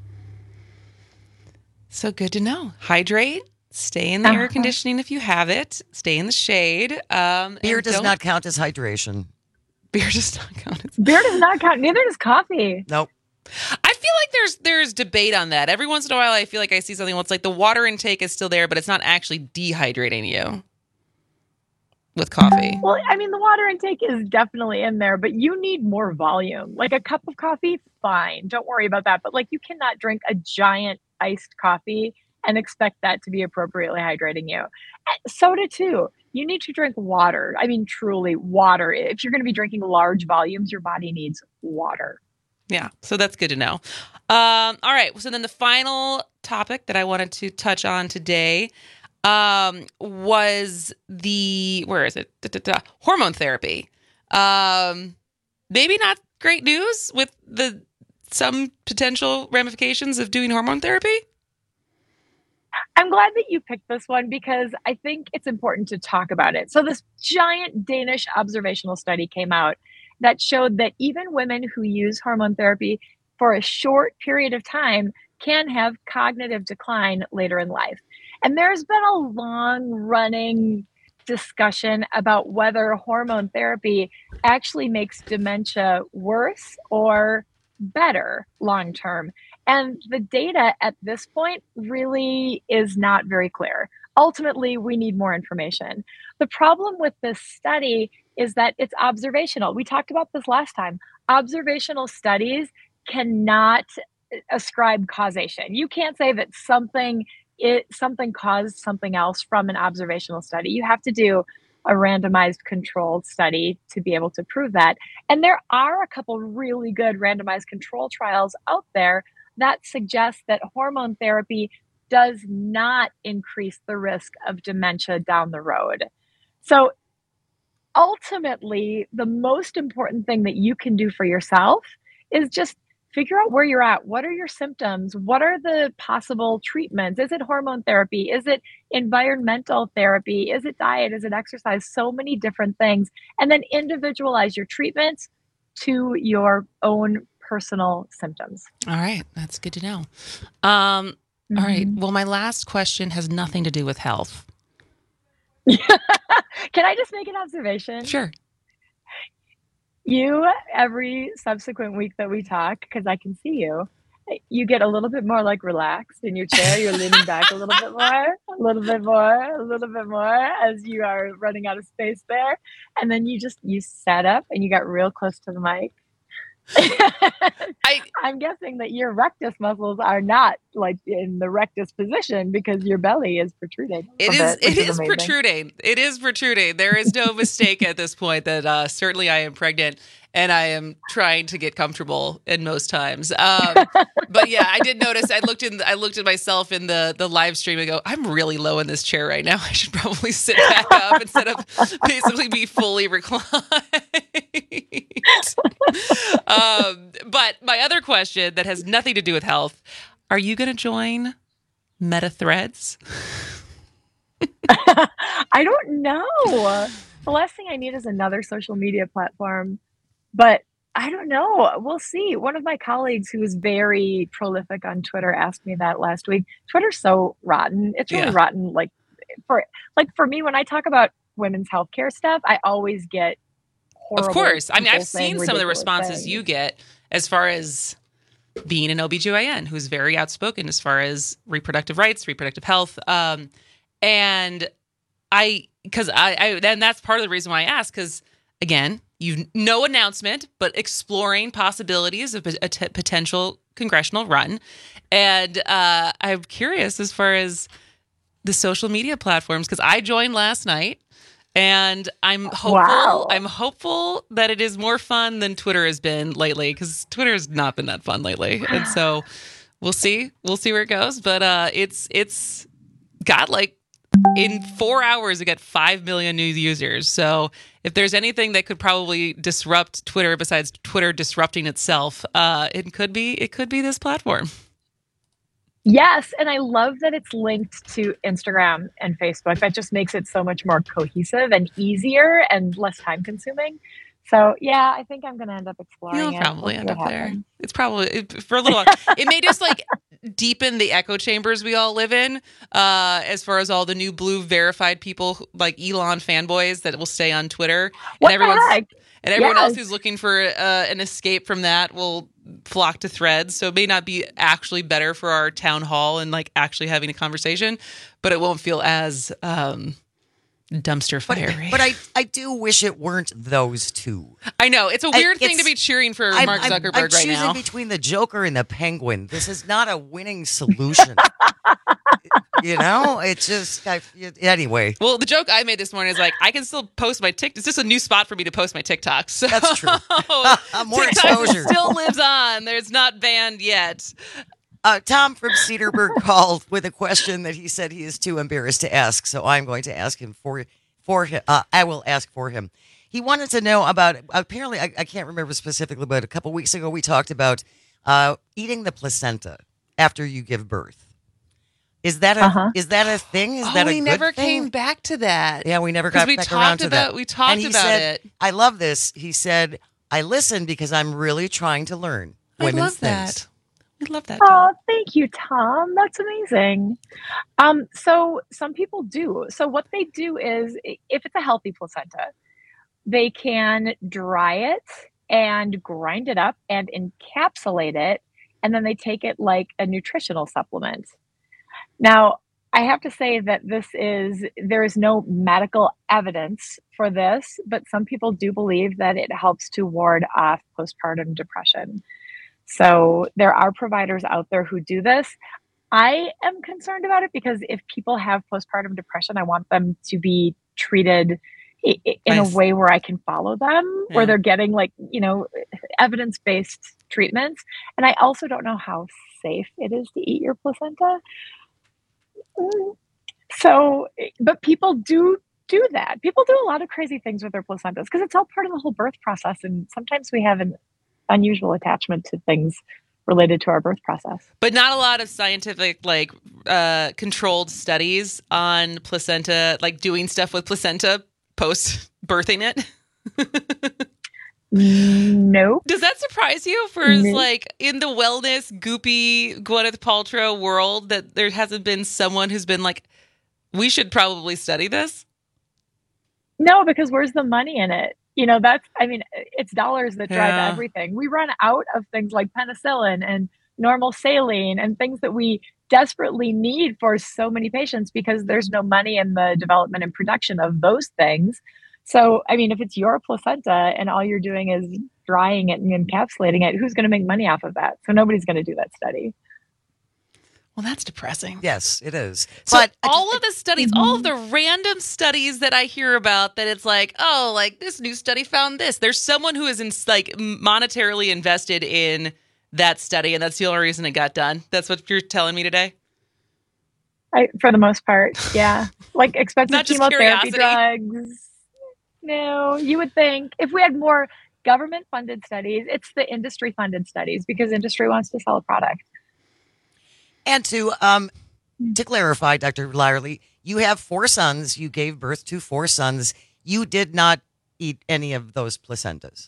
So good to know. Hydrate. Stay in the uh-huh. air conditioning if you have it. Stay in the shade. Um, beer does not count as hydration. Beer does not count as beer does not count. Neither does coffee. Nope. I feel like there's there's debate on that. Every once in a while, I feel like I see something where it's like the water intake is still there, but it's not actually dehydrating you with coffee. Well, I mean, the water intake is definitely in there, but you need more volume. Like a cup of coffee, fine. Don't worry about that. But like you cannot drink a giant iced coffee and expect that to be appropriately hydrating you. Soda too. You need to drink water. I mean, truly water. If you're going to be drinking large volumes, your body needs water. Yeah. So that's good to know. Um, all right. So then the final topic that I wanted to touch on today um, was the, where is it? Da, da, da, hormone therapy. Um, maybe not great news with the, some potential ramifications of doing hormone therapy. I'm glad that you picked this one because I think it's important to talk about it. So this giant Danish observational study came out that showed that even women who use hormone therapy for a short period of time can have cognitive decline later in life. And there's been a long running discussion about whether hormone therapy actually makes dementia worse or better long term. And the data at this point really is not very clear. Ultimately, we need more information. The problem with this study is that it's observational. We talked about this last time. Observational studies cannot ascribe causation. You can't say that something it something caused something else from an observational study. You have to do a randomized controlled study to be able to prove that. And there are a couple really good randomized control trials out there that suggest that hormone therapy does not increase the risk of dementia down the road. So ultimately, the most important thing that you can do for yourself is just figure out where you're at. What are your symptoms? What are the possible treatments? Is it hormone therapy? Is it environmental therapy? Is it diet? Is it exercise? So many different things. And then individualize your treatments to your own personal symptoms. All right. That's good to know. Um, mm-hmm. All right. Well, my last question has nothing to do with health. Can I just make an observation? Sure. You, every subsequent week that we talk, because I can see you, you get a little bit more like relaxed in your chair. You're leaning back a little bit more, a little bit more, a little bit more as you are running out of space there. And then you just, you sat up and you got real close to the mic. I, I'm guessing that your rectus muscles are not like in the rectus position because your belly is protruding. It is. Bit, it is, is protruding. It is protruding. There is no mistake at this point that uh, certainly I am pregnant and I am trying to get comfortable in most times. Um, but yeah, I did notice. I looked in. I looked at myself in the the live stream and go, I'm really low in this chair right now. I should probably sit back up instead of basically be fully reclined. um, but my other question that has nothing to do with health: are you going to join Meta Threads? I don't know. The last thing I need is another social media platform. But I don't know. We'll see. One of my colleagues who is very prolific on Twitter asked me that last week. Twitter's so rotten. It's really yeah. rotten. Like for like for me, when I talk about women's healthcare stuff, I always get horrible. Of course. I mean, I've seen some of the responses things. you get as far as being an O B G Y N who's very outspoken as far as reproductive rights, reproductive health. Um, and I, because I, I, and that's part of the reason why I asked, because again, you've no announcement, but exploring possibilities of a, a t- potential congressional run. And uh, I'm curious as far as the social media platforms, because I joined last night and I'm hopeful, wow. I'm hopeful that it is more fun than Twitter has been lately, because Twitter has not been that fun lately. And so we'll see, we'll see where it goes. But uh, it's, it's got like, in four hours, it got five million new users. So if there's anything that could probably disrupt Twitter besides Twitter disrupting itself, uh, it could be it could be this platform. Yes, and I love that it's linked to Instagram and Facebook. That just makes it so much more cohesive and easier and less time consuming. So yeah, I think I'm going to end up exploring You'll it. probably We'll end up happens. there. It's probably it, for a little while. It may just like deepen the echo chambers we all live in, uh, as far as all the new blue verified people like Elon fanboys that will stay on Twitter, What and the everyone heck? and everyone Yes. else who's looking for uh, an escape from that will flock to Threads. So it may not be actually better for our town hall and like actually having a conversation, but it won't feel as um, dumpster fiery. But, but I, I do wish it weren't those two. I know. It's a weird I, thing it's, to be cheering for I'm, Mark I'm- Zuckerberg I'm right choosing now. between the Joker and the Penguin. This is not a winning solution. You know, it's just, I, anyway. Well, the joke I made this morning is like, I can still post my TikTok. It's just a new spot for me to post my TikToks. So That's true. More TikTok exposure. still lives on. There's not banned yet. Uh, Tom from Cedarburg called with a question that he said he is too embarrassed to ask, so I'm going to ask him for for him. Uh, I will ask for him. He wanted to know about. Apparently, I, I can't remember specifically, but a couple weeks ago we talked about uh, eating the placenta after you give birth. Is that a Uh-huh. is that a thing? Is Oh, that a we good never thing? came back to that. Yeah, we never 'Cause got we back talked around to about- that. we talked and he about said, it. I love this. He said, I listen because I'm really trying to learn I women's love things. that. We love that. Oh, thank you, Tom. That's amazing. Um, so some people do. So what they do is, i- if it's a healthy placenta, they can dry it and grind it up and encapsulate it, and then they take it like a nutritional supplement. Now, I have to say that this is, there is no medical evidence for this, but some people do believe that it helps to ward off postpartum depression. So there are providers out there who do this. I am concerned about it because if people have postpartum depression, I want them to be treated i- i- in Nice. a way where I can follow them, Yeah. where they're getting like, you know, evidence-based treatments. And I also don't know how safe it is to eat your placenta. Mm. So, but people do do that. People do a lot of crazy things with their placentas because it's all part of the whole birth process. And sometimes we have an unusual attachment to things related to our birth process. But not a lot of scientific, like, uh, controlled studies on placenta, like doing stuff with placenta post birthing it. Nope. Does that surprise you for Nope. like in the wellness goopy Gwyneth Paltrow world that there hasn't been someone who's been like, we should probably study this? No, because where's the money in it? You know, that's, I mean, it's dollars that drive Yeah. everything. We run out of things like penicillin and normal saline and things that we desperately need for so many patients because there's no money in the development and production of those things. So, I mean, if it's your placenta and all you're doing is drying it and encapsulating it, who's going to make money off of that? So nobody's going to do that study. Well, that's depressing. Yes, it is. So But all of the studies, all of the random studies that I hear about, that it's like, oh, like this new study found this. There's someone who is in, like monetarily invested in that study, and that's the only reason it got done. That's what you're telling me today. I, for the most part, yeah. Like expensive Not just chemotherapy curiosity. drugs. No, you would think if we had more government funded studies, it's the industry funded studies because industry wants to sell a product. And to um to clarify, Doctor Lyerly, you have four sons. You gave birth to four sons. You did not eat any of those placentas.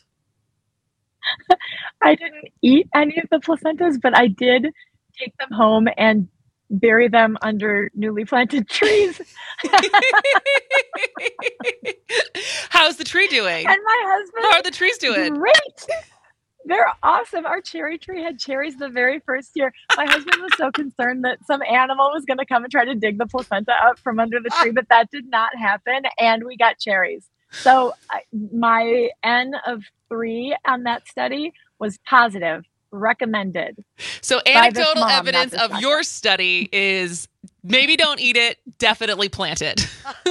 I didn't eat any of the placentas, but I did take them home and bury them under newly planted trees. How's the tree doing? And my husband. How are the trees doing? Great. They're awesome. Our cherry tree had cherries the very first year. My husband was so concerned that some animal was going to come and try to dig the placenta up from under the tree, but that did not happen. And we got cherries. So I, my N of three on that study was positive, recommended. So By this anecdotal mom, not evidence this of doctor. your study is maybe don't eat it, definitely plant it.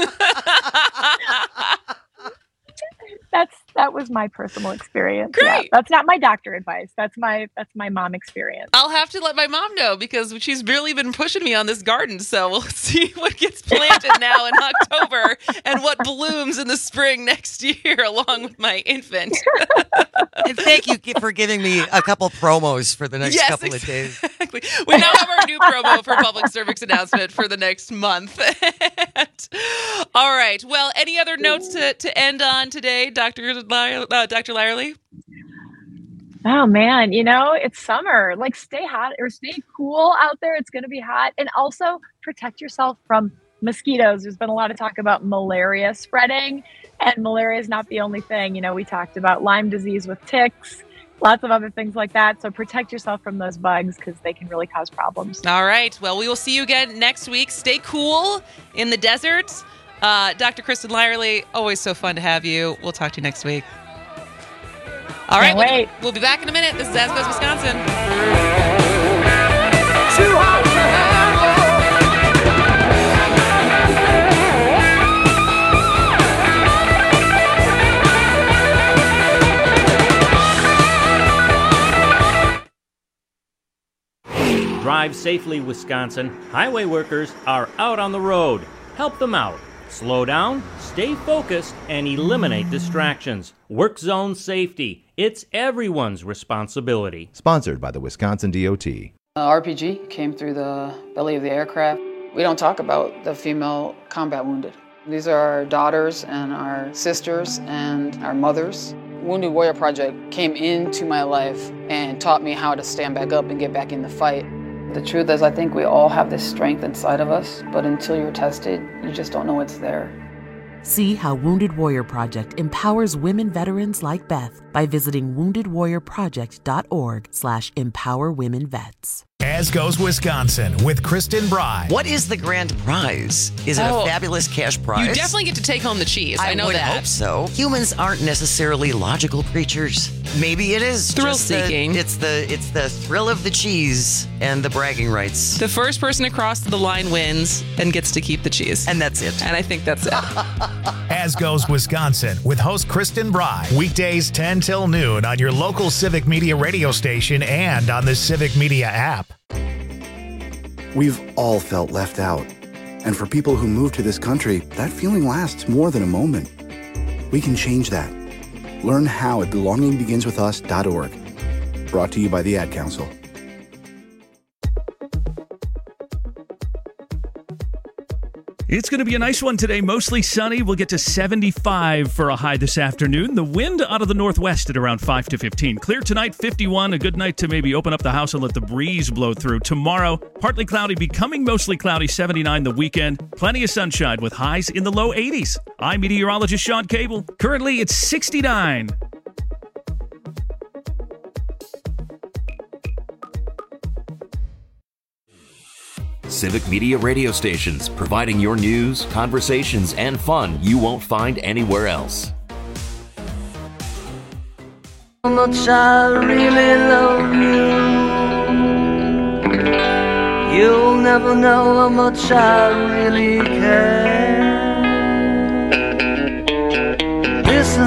That's that was my personal experience. Great. Yeah, that's not my doctor advice. That's my that's my mom experience. I'll have to let my mom know because she's really been pushing me on this garden. So we'll see what gets planted now in October and what blooms in the spring next year along with my infant. And thank you for giving me a couple promos for the next Yes, couple of days. Exactly. We now have our new promo for public service announcement for the next month. All right. Well, any other notes to, to end on today, Doctor Ly- uh, Doctor Lyerly? Oh man, you know, it's summer. Like stay hot or stay cool out there. It's going to be hot. And also protect yourself from mosquitoes. There's been a lot of talk about malaria spreading, and malaria is not the only thing. You know, we talked about Lyme disease with ticks, lots of other things like that. So protect yourself from those bugs because they can really cause problems. All right. Well, we will see you again next week. Stay cool in the desert. Uh, Doctor Kristen Lyerly, always so fun to have you. We'll talk to you next week. All right. Can't We'll, wait. we'll be back in a minute. This is As Goes Wisconsin. Too hot to Drive safely, Wisconsin. Highway workers are out on the road. Help them out. Slow down, stay focused, and eliminate distractions. Work zone safety. It's everyone's responsibility. Sponsored by the Wisconsin D O T. Uh, R P G came through the belly of the aircraft. We don't talk about the female combat wounded. These are our daughters and our sisters and our mothers. Wounded Warrior Project came into my life and taught me how to stand back up and get back in the fight. The truth is, I think we all have this strength inside of us, but until you're tested, you just don't know it's there. See how Wounded Warrior Project empowers women veterans like Beth by visiting wounded warrior project dot org slash empower women vets. As Goes Wisconsin with Kristen Bry. What is the grand prize? Is it Oh, a fabulous cash prize? You definitely get to take home the cheese. I, I know would that. hope so. Humans aren't necessarily logical creatures. Maybe it is Thrill just the- seeking. it's the it's the thrill of the cheese and the bragging rights. The first person across the line wins and gets to keep the cheese. And that's it. And I think that's it. As Goes Wisconsin with host Kristen Bry. Weekdays ten till noon on your local Civic Media radio station and on the Civic Media app. We've all felt left out. And for people who move to this country, that feeling lasts more than a moment. We can change that. Learn how at belonging begins with us dot org. Brought to you by the Ad Council. It's going to be a nice one today. Mostly sunny. We'll get to seventy-five for a high this afternoon. The wind out of the northwest at around five to fifteen. Clear tonight, fifty-one. A good night to maybe open up the house and let the breeze blow through. Tomorrow, partly cloudy, becoming mostly cloudy, seventy-nine the weekend. Plenty of sunshine with highs in the low eighties. I'm meteorologist Sean Cable. Currently, it's sixty-nine. Civic Media radio stations, providing your news, conversations, and fun you won't find anywhere else. How much I really love you. You'll never know how much I really care. Listen,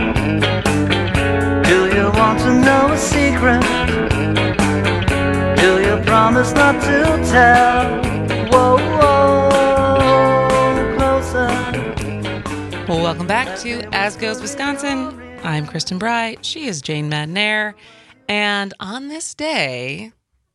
do you want to know a secret? Do you promise not to tell? Whoa, whoa, closer. Well, welcome back to As Goes Wisconsin. I'm Kristen Bry. She is Jane Madnair. And on this day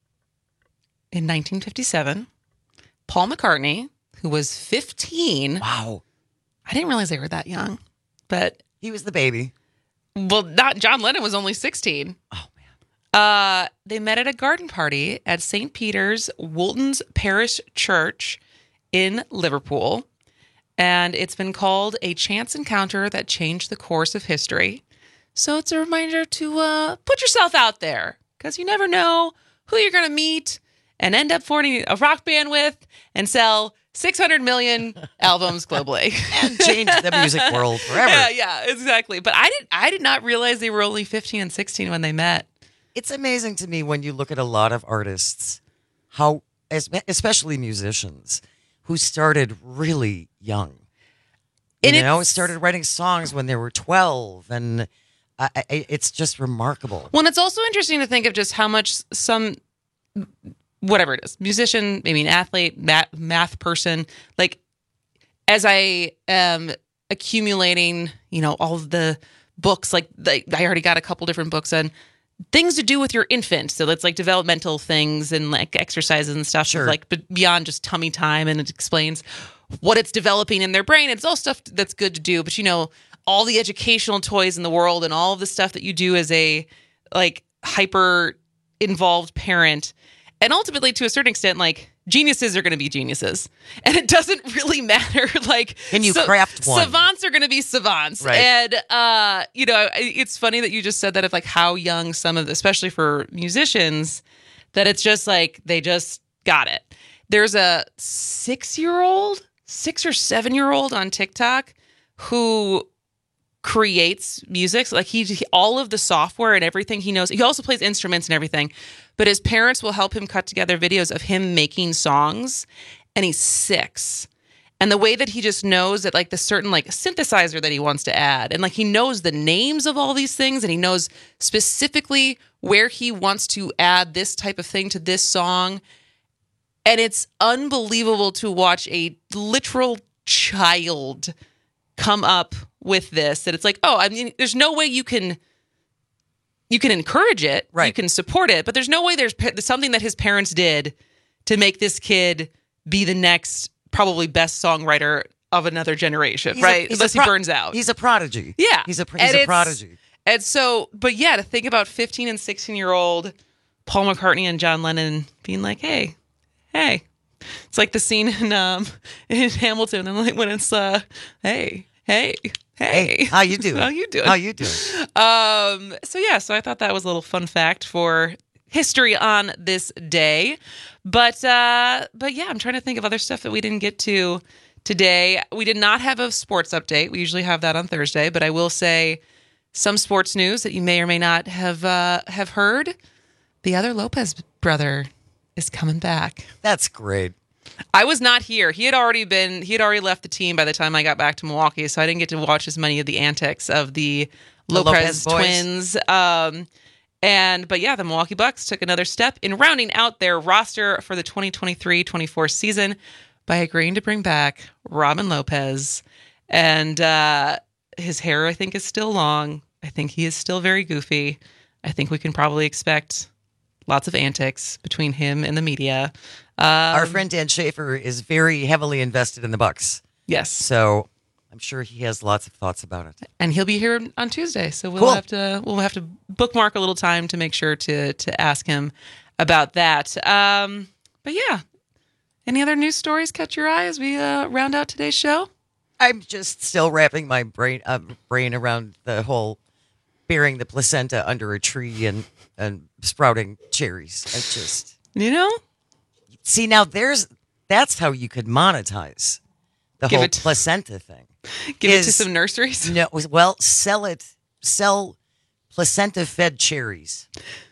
in nineteen fifty-seven, Paul McCartney, who was fifteen. Wow. I didn't realize they were that young, but he was the baby. Well, not John Lennon was only sixteen. Oh, Uh, they met at a garden party at Saint Peter's Woolton's Parish Church in Liverpool. And it's been called a chance encounter that changed the course of history. So it's a reminder to uh, put yourself out there, because you never know who you're going to meet and end up forming a rock band with and sell six hundred million albums globally. And change the music world forever. Yeah, yeah, exactly. But I did, I did not realize they were only fifteen and sixteen when they met. It's amazing to me when you look at a lot of artists, how, especially musicians, who started really young. You And know, it's- started writing songs when they were twelve, and I, I, it's just remarkable. Well, and it's also interesting to think of just how much some, whatever it is, musician, maybe an athlete, math, math person, like as I am accumulating, you know, all of the books, like the, I already got a couple different books on things to do with your infant. So that's like developmental things and like exercises and stuff, Sure. like but beyond just tummy time. And it explains what it's developing in their brain. It's all stuff that's good to do. But, you know, all the educational toys in the world and all of the stuff that you do as a like hyper involved parent. And ultimately, to a certain extent, like geniuses are going to be geniuses. And it doesn't really matter. Like, Can you craft one? Savants are going to be savants. Right. And, uh, you know, it's funny that you just said that of like how young some of, especially for musicians, that it's just like they just got it. There's a six year old, six or seven year old on TikTok who creates music. So like he, he, all of the software and everything he knows. He also plays instruments and everything, but his parents will help him cut together videos of him making songs. And he's six. And the way that he just knows that like the certain like synthesizer that he wants to add, and like he knows the names of all these things, and he knows specifically where he wants to add this type of thing to this song. And it's unbelievable to watch a literal child come up with this, that it's like, oh, I mean, there's no way you can you can encourage it, right? You can support it, but there's no way there's, there's something that his parents did to make this kid be the next probably best songwriter of another generation, He's right? a- he's Unless a pro- he burns out. He's a prodigy. Yeah, He's a, he's And a it's- prodigy. And so, but yeah, to think about fifteen and sixteen year old Paul McCartney and John Lennon being like, hey, hey. It's like the scene in um in Hamilton, and like when it's uh, hey, hey, hey, Hey, how you doing? How you doing? How you doing? Um. So yeah. So I thought that was a little fun fact for history on this day. But uh, but yeah, I'm trying to think of other stuff that we didn't get to today. We did not have a sports update. We usually have that on Thursday, but I will say some sports news that you may or may not have uh, have heard. The other Lopez brother is coming back. That's great. I was not here. He had already been. He had already left the team by the time I got back to Milwaukee, so I didn't get to watch as many of the antics of the, the Lopez, Lopez twins. Um, and but yeah, the Milwaukee Bucks took another step in rounding out their roster for the twenty twenty-three twenty-four season by agreeing to bring back Robin Lopez. And uh, his hair, I think, is still long. I think he is still very goofy. I think we can probably expect lots of antics between him and the media. Um, Our friend Dan Schaefer is very heavily invested in the Bucks. Yes. So I'm sure he has lots of thoughts about it. And he'll be here on Tuesday. So we'll Cool. have to we'll have to bookmark a little time to make sure to to ask him about that. Um, but yeah. Any other news stories catch your eye as we uh, round out today's show? I'm just still wrapping my brain uh, brain around the whole burying the placenta under a tree and, and sprouting cherries. I just, you know, see now there's that's how you could monetize the Give whole it to- placenta thing. Give it to Is- some nurseries. No, well, sell it, sell placenta fed cherries.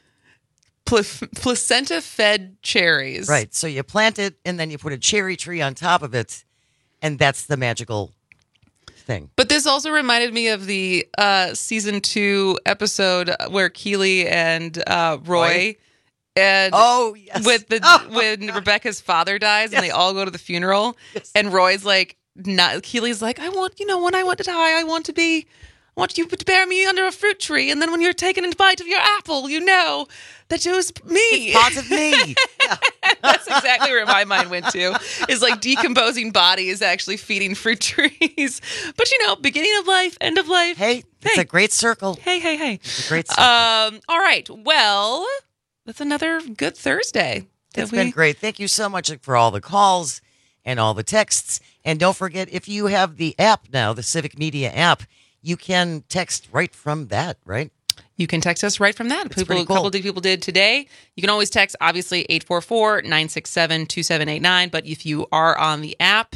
Pl- placenta fed cherries. Right. So you plant it and then you put a cherry tree on top of it, and that's the magical thing. But this also reminded me of the uh, season two episode where Keely and uh, Roy, Roy? and Oh, yes. with the Oh, when Rebecca's father dies and they all go to the funeral, and Roy's like, not Keely's like, I want, you know, when I want to die, I want to be, I want you to bury me under a fruit tree, and then when you're taking a bite of your apple, you know that it was me. It's part of me. That's exactly where my mind went to, is like decomposing body is actually feeding fruit trees. But, you know, beginning of life, end of life. Hey, it's hey. a great circle. Hey, hey, hey. It's a great circle. Um, all right. Well, that's another good Thursday. that It's we- been great. Thank you so much for all the calls and all the texts. And don't forget, if you have the app now, the Civic Media app, you can text right from that, right? You can text us right from that. It's People, pretty A couple cool. of people did today. You can always text, obviously, eight four four, nine six seven, two seven eight nine. But if you are on the app,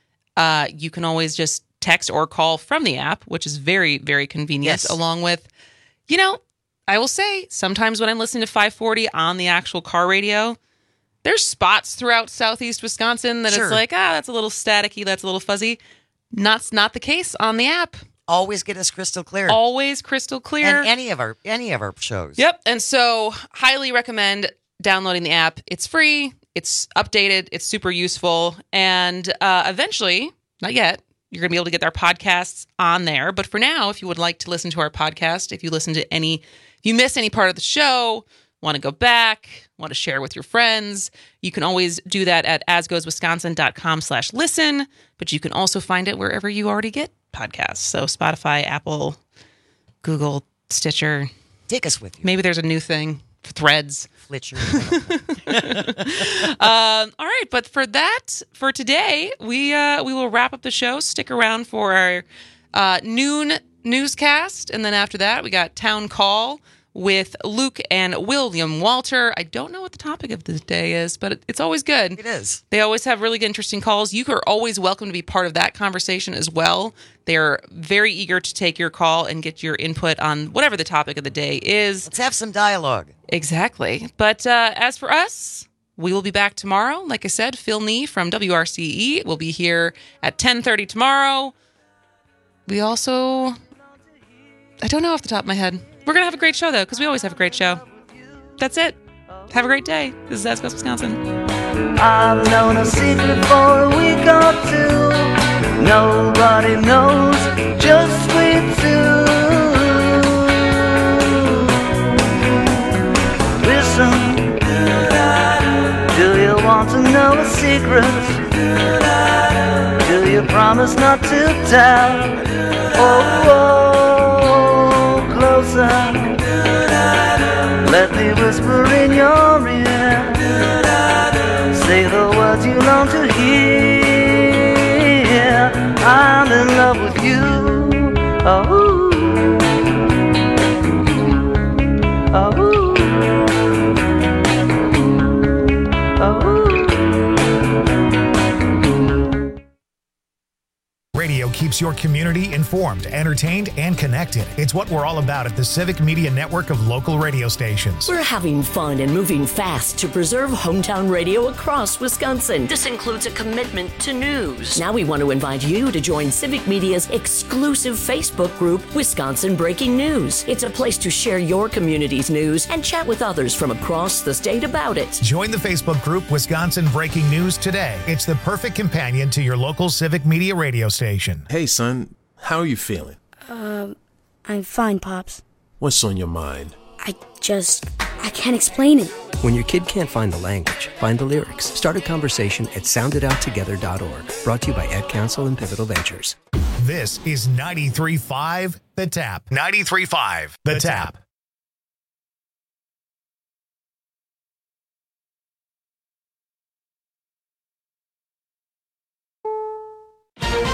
uh, you can always just text or call from the app, which is very, very convenient. Yes. Along with, you know, I will say, sometimes when I'm listening to five forty on the actual car radio, there's spots throughout southeast Wisconsin that Sure. it's like, ah, that's a little staticky, that's a little fuzzy. Not, not the case on the app. Always get us crystal clear. Always crystal clear. And any of our any of our shows. Yep. And so highly recommend downloading the app. It's free. It's updated. It's super useful. And uh, eventually, not yet, you're going to be able to get our podcasts on there. But for now, if you would like to listen to our podcast, if you listen to any, if you miss any part of the show, want to go back, want to share with your friends, you can always do that at asgoeswisconsin.com slash listen. But you can also find it wherever you already get podcasts. So Spotify, Apple, Google, Stitcher. Take us with you. Maybe there's a new thing for Threads. Flitcher. um, all right, but for that, for today, we uh, we will wrap up the show. Stick around for our uh, noon newscast, and then after that, we got Town Call with Luke and William Walter. I don't know what the topic of the day is, but it, it's always good. It is. They always have really good, interesting calls. You are always welcome to be part of that conversation as well. They're very eager to take your call and get your input on whatever the topic of the day is. Let's have some dialogue. Exactly. But uh, as for us, we will be back tomorrow. Like I said, Phil Nee from W R C E will be here at ten thirty tomorrow. We also, I don't know off the top of my head. We're going to have a great show, though, because we always have a great show. That's it. Have a great day. This is As Goes Wisconsin. I've known a secret for a week or two. Nobody knows, just we two. Listen, do you want to know a secret? Do you promise not to tell? Oh, oh, closer. Let me whisper in your ear. Say the words you long to hear. I'm in love with you. Oh, oh. keeps your community informed, entertained, and connected. It's what we're all about at the Civic Media Network of local radio stations. We're having fun and moving fast to preserve hometown radio across Wisconsin. This includes a commitment to news. Now we want to invite you to join Civic Media's exclusive Facebook group, Wisconsin Breaking News. It's a place to share your community's news and chat with others from across the state about it. Join the Facebook group Wisconsin Breaking News today. It's the perfect companion to your local Civic Media radio station. Hey, son, how are you feeling? Um, I'm fine, Pops. What's on your mind? I just, I can't explain it. When your kid can't find the language, find the lyrics. Start a conversation at sound it out together dot org. Brought to you by Ed Council and Pivotal Ventures. This is ninety-three point five The Tap. ninety-three point five The Tap.